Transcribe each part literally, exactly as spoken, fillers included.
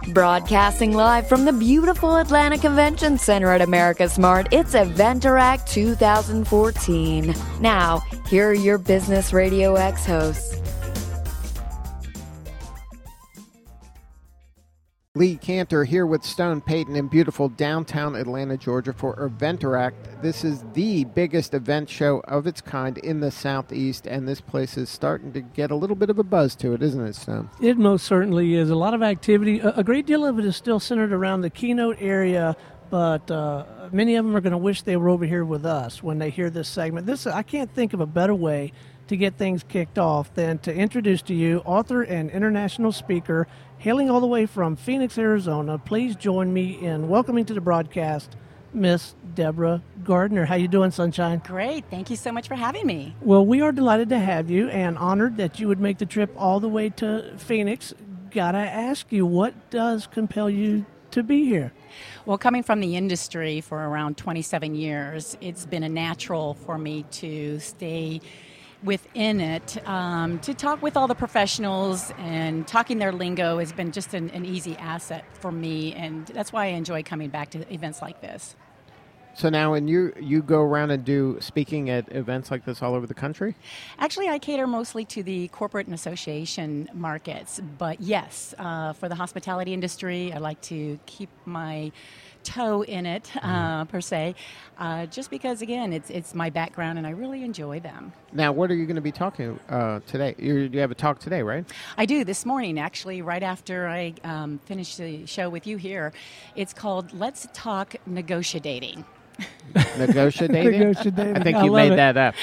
Broadcasting live from the beautiful Atlanta Convention Center at America Smart, it's Eventeract two thousand fourteen. Now, here are your Business Radio X hosts. Lee Cantor here with Stone Payton in beautiful downtown Atlanta, Georgia for Eventeract. This is the biggest event show of its kind in the Southeast, and this place is starting to get a little bit of a buzz to it, isn't it, Stone? It most certainly is. A lot of activity. A, a great deal of it is still centered around the keynote area, but uh, many of them are going to wish they were over here with us when they hear this segment. This I can't think of a better way to get things kicked off than to introduce to you author and international speaker hailing all the way from Phoenix, Arizona. Please join me in welcoming to the broadcast Miss Deborah Gardner. How you doing, Sunshine? Great. Thank you so much for having me. Well, we are delighted to have you and honored that you would make the trip all the way to Phoenix. Gotta ask you, what does compel you to be here? Well, coming from the industry for around twenty-seven years, it's been a natural for me to stay within it. Um, to talk with all the professionals and talking their lingo has been just an, an easy asset for me, and that's why I enjoy coming back to events like this. So now when you, you go around and do speaking at events like this all over the country? Actually, I cater mostly to the corporate and association markets, but yes, uh, for the hospitality industry, I like to keep my toe in it, uh, per se, uh, just because, again, it's it's my background and I really enjoy them. Now, what are you going to be talking uh, today? You, you have a talk today, right? I do, this morning, actually, right after I um, finish the show with you here. It's called Let's Talk Negotiating. Negotiating? Negotiating. I think I you love made it. that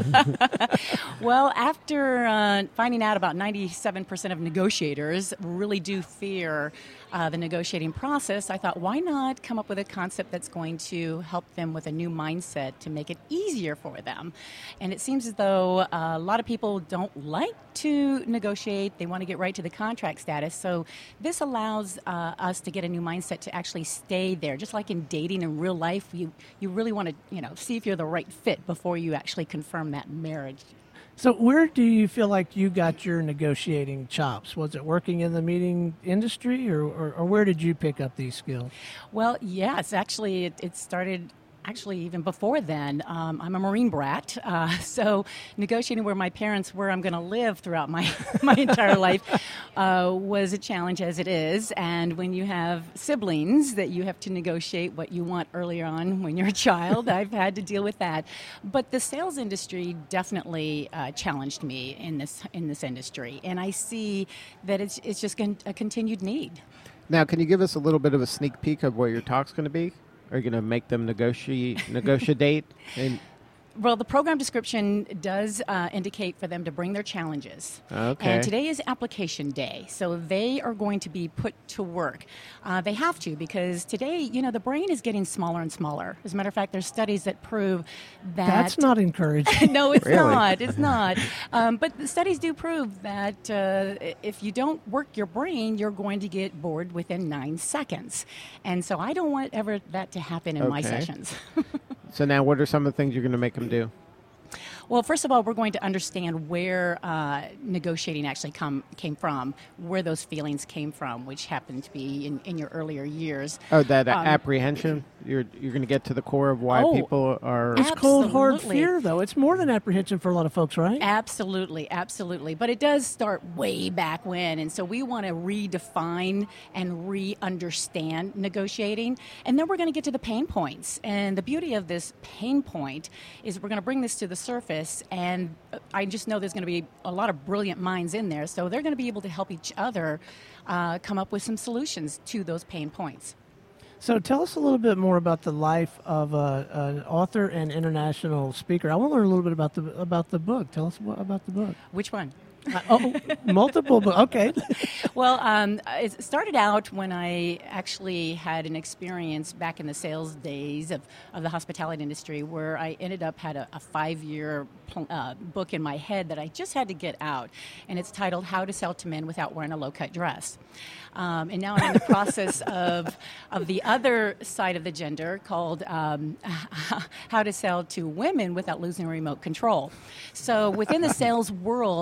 up. Well, after uh, finding out about ninety-seven percent of negotiators really do fear uh, the negotiating process, I thought, why not come up with a concept that's going to help them with a new mindset to make it easier for them? And it seems as though uh, a lot of people don't like to negotiate. They want to get right to the contract status. So this allows uh, us to get a new mindset to actually stay there. Just like in dating in real life, you, you really want to, you know, see if you're the right fit before you actually confirm that marriage. So where do you feel like you got your negotiating chops? Was it working in the meeting industry, or, or, or where did you pick up these skills? Well, yes, actually, it, it started actually even before then. Um, I'm a Marine brat, uh, so negotiating where my parents, where I'm going to live throughout my, my entire life uh, was a challenge as it is. And when you have siblings that you have to negotiate what you want earlier on when you're a child, I've had to deal with that. But the sales industry definitely uh, challenged me in this in this industry, and I see that it's it's just con- a continued need. Now, can you give us a little bit of a sneak peek of what your talk's going to be? Are you going to make them negotiate? negotiate? And Well, the program description does uh, indicate for them to bring their challenges. Okay. And today is application day, so they are going to be put to work. Uh, they have to, because today, you know, the brain is getting smaller and smaller. As a matter of fact, there's studies that prove that... That's not encouraging. No, it's Really? not. It's not. Um, but the studies do prove that uh, if you don't work your brain, you're going to get bored within nine seconds. And so I don't want ever that to happen in my Okay. sessions. so now what are some of the things you're going to make them do? Well, first of all, we're going to understand where uh, negotiating actually come, came from, where those feelings came from, which happened to be in, in your earlier years. Oh, that uh, Um, apprehension? You're you're going to get to the core of why Oh. people are... It's cold, hard Absolutely. fear, though. It's more than apprehension for a lot of folks, right? Absolutely, absolutely. But it does start way back when. And so we want to redefine and re-understand negotiating. And then we're going to get to the pain points. And the beauty of this pain point is we're going to bring this to the surface. And I just know there's going to be a lot of brilliant minds in there. So they're going to be able to help each other uh, come up with some solutions to those pain points. So tell us a little bit more about the life of uh, an author and international speaker. I want to learn a little bit about the about the book. Tell us what, about the book. Which one? Uh, oh, multiple, but okay. Well, um, it started out when I actually had an experience back in the sales days of, of the hospitality industry where I ended up had a, a five-year pl- uh, book in my head that I just had to get out. And it's titled How to Sell to Men Without Wearing a Low-Cut Dress. Um, and now I'm in the process of of the other side of the gender called um, How to Sell to Women Without Losing Remote Control. So within the sales world, I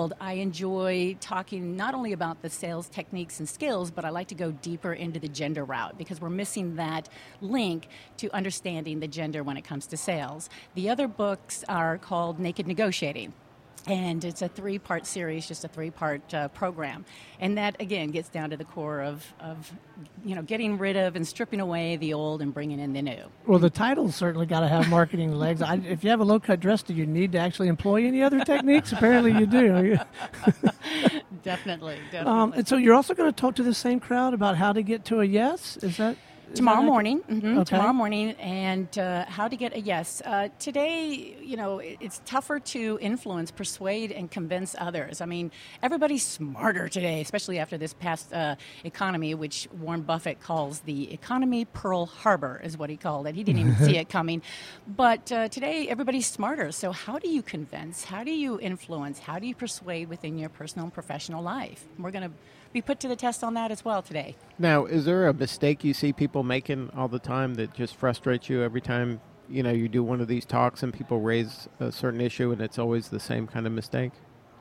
enjoy talking not only about the sales techniques and skills, but I like to go deeper into the gender route because we're missing that link to understanding the gender when it comes to sales. The other books are called Naked Negotiating. And it's a three-part series, just a three-part uh, program. And that, again, gets down to the core of, of, you know, getting rid of and stripping away the old and bringing in the new. Well, the title's certainly got to have marketing legs. I, if you have a low-cut dress, do you need to actually employ any other techniques? Apparently you do. Definitely, definitely. Um, and so you're also going to talk to the same crowd about how to get to a yes? Is that... Tomorrow morning, mm-hmm, okay. tomorrow morning, and uh, how to get a yes. Uh, today, you know, it's tougher to influence, persuade, and convince others. I mean, everybody's smarter today, especially after this past uh, economy, which Warren Buffett calls the economy Pearl Harbor, is what he called it. He didn't even see it coming. But uh, today, everybody's smarter. So how do you convince? How do you influence? How do you persuade within your personal and professional life? We're going to be put to the test on that as well today. Now, is there a mistake you see people making all the time that just frustrates you every time, you know, you do one of these talks and people raise a certain issue and it's always the same kind of mistake?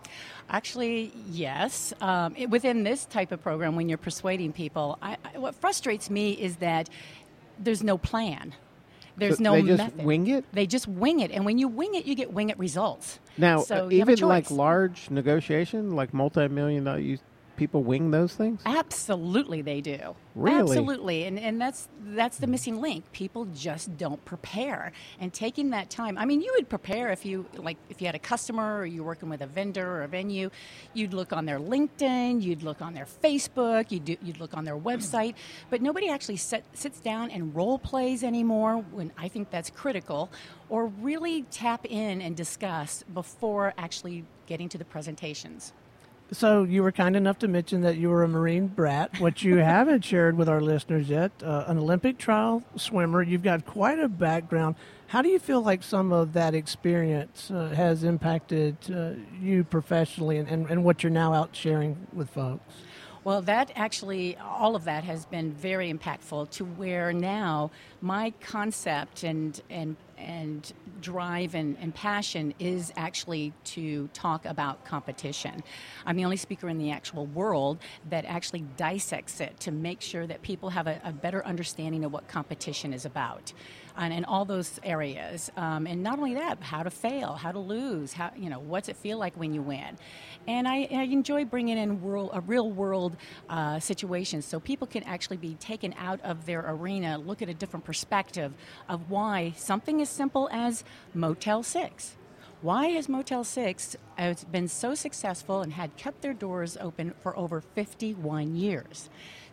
Actually, yes. Um, it, within this type of program, when you're persuading people, I, I, what frustrates me is that there's no plan. There's so no they just method. wing it? They just wing it. And when you wing it, you get wing it results. Now, so uh, you have a even like choice. large negotiation, like multi-million dollar, you people wing those things? Absolutely, they do. Really? Absolutely, and and that's that's the missing link. People just don't prepare, and taking that time. I mean, you would prepare if you like if you had a customer or you're working with a vendor or a venue. You'd look on their LinkedIn, you'd look on their Facebook, you'd do, you'd look on their website. But nobody actually set, sits down and role plays anymore. When I think that's critical, or really tap in and discuss before actually getting to the presentations. So you were kind enough to mention that you were a Marine brat. What you haven't shared with our listeners yet, uh, an Olympic trial swimmer. You've got quite a background. How do you feel like some of that experience uh, has impacted uh, you professionally and, and, and what you're now out sharing with folks? Well, that actually, all of that has been very impactful to where now my concept and and and drive and, and passion is actually to talk about competition. I'm the only speaker in the actual world that actually dissects it to make sure that people have a, a better understanding of what competition is about. And in all those areas, um, and not only that, how to fail, how to lose, how you know what's it feel like when you win, and I, I enjoy bringing in world, a real world uh, situations so people can actually be taken out of their arena, look at a different perspective of why something as simple as Motel six. Why has Motel six been so successful and had kept their doors open for over fifty-one years?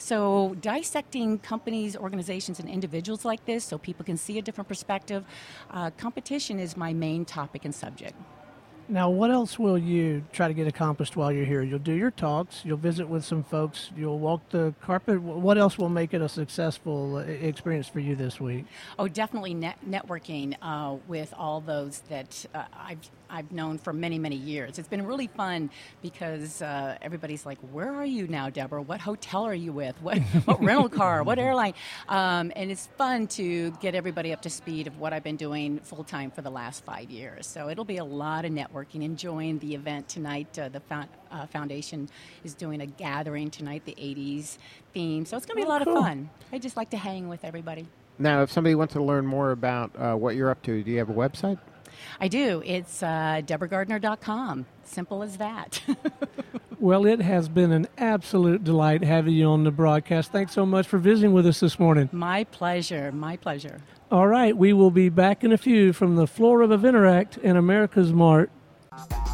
So dissecting companies, organizations, and individuals like this so people can see a different perspective, uh, competition is my main topic and subject. Now, what else will you try to get accomplished while you're here? You'll do your talks, you'll visit with some folks, you'll walk the carpet. What else will make it a successful experience for you this week? Oh, definitely net- networking uh, with all those that uh, I've I've known for many, many years. It's been really fun because uh, everybody's like, where are you now, Deborah? What hotel are you with? What, what rental car? What airline? Um, and it's fun to get everybody up to speed of what I've been doing full-time for the last five years. So it'll be a lot of networking, enjoying the event tonight. Uh, the found, uh, foundation is doing a gathering tonight, the eighties theme. So it's going to be Oh, a lot cool. of fun. I just like to hang with everybody. Now, if somebody wants to learn more about uh, what you're up to, do you have a website? I do. It's uh, Deborah Gardner dot com. Simple as that. Well, it has been an absolute delight having you on the broadcast. Thanks so much for visiting with us this morning. My pleasure. My pleasure. All right, we will be back in a few from the floor of Eventeract and America's Mart.